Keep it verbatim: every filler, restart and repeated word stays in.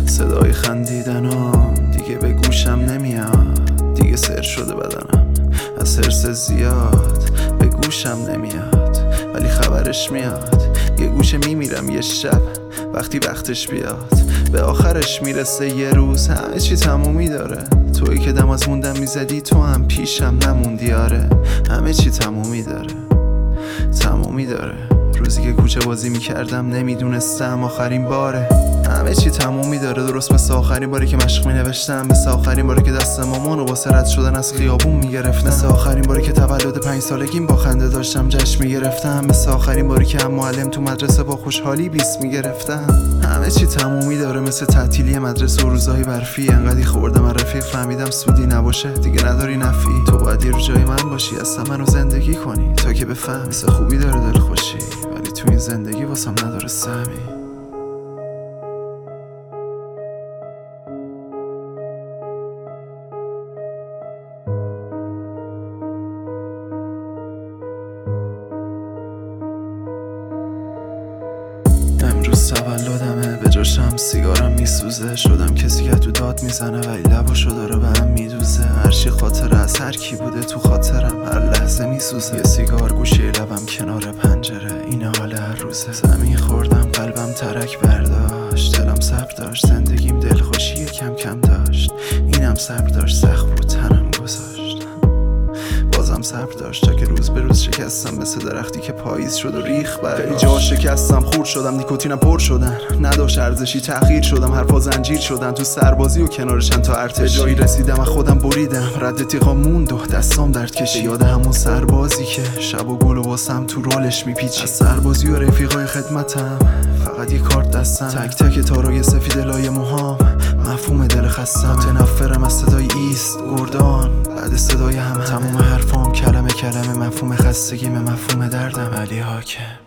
صدای خندیدنام دیگه به گوشم نمیاد، دیگه سر شده بدنم از حرص زیاد، به گوشم نمیاد ولی خبرش میاد. یه گوشه میمیرم یه شب وقتی وقتش بیاد، به آخرش میرسه یه روز همه چی تمومی داره. تویی که دم از موندم میزدی تو هم پیشم نموندی، آره همه چی تمومی داره، تمومی داره. روزی که کوچه بازی میکردم نمیدونستم آخرین باره، همه چی تمومی داره. درست مثل آخرین باری که مشق مینوشتم، مثل آخرین باری که دست مامانو واسه رد شدن از خیابون میگرفتم، مثل آخرین باری که تولد پنج سالگیم با خنده داشتم جشن میگرفتم، مثل آخرین باری که هم معلم تو مدرسه با خوشحالی بیست میگرفتم. همه چی تمومی داره، مثل تعطیلی مدرسه و روزای برفی. انقدی خوردم از رفیق فهمیدم سودی نباشه دیگه نداری نفی. تو باید یه رو جای من باشی اصلا منو زندگی کنی تا که بفهم مثل خوبی داره دل خوشی، ولی تو این زندگی واسم نداره سهمی. امروز تولدمه، به جاشم سیگارم میسوزه. شدم کسی که تو داد میزنه ولی لباشو داره به هم میدوزه. هرچی خاطره از هر کی بوده تو خاطرم هر لحظه میسوزه. یه سیگار گوشه لبم کنار پنجره، این حال هر روزه. زمین خوردم قلبم ترک برداشت، دلم صبر داشت، زندگیم دلخوشی کم کم داشت. اینم صبر داشت سخت بود تنم گذاشت، بازم صبر داشت تا که روز به روز شکستم، مثل درختی که پاییز شد و ریخ برداشت. خیلی جا شکستم، خورد شدم، نیکوتینم پر شدن، نداشت ارزشی تغییر شدم، حرفا زنجیر شدن تو سربازی و کنارشن تا ارتشی. جایی رسیدم از خودم بریدم، رد تیغا موند و دستام درد کشید. یاد همون سربازی که شب و گل و واسم تو رولش میپیچید. از سربازی و رفیقای خدمتم فقط یه کارت دستم، تک تک تارای سفید لای موهام مفهوم دل خستم. متنفرم از صدای ایست گردان بعد صدای همه. تموم حرفام کلمه کلمه، مفهوم خستگی مفهوم دردم. علی حاکم.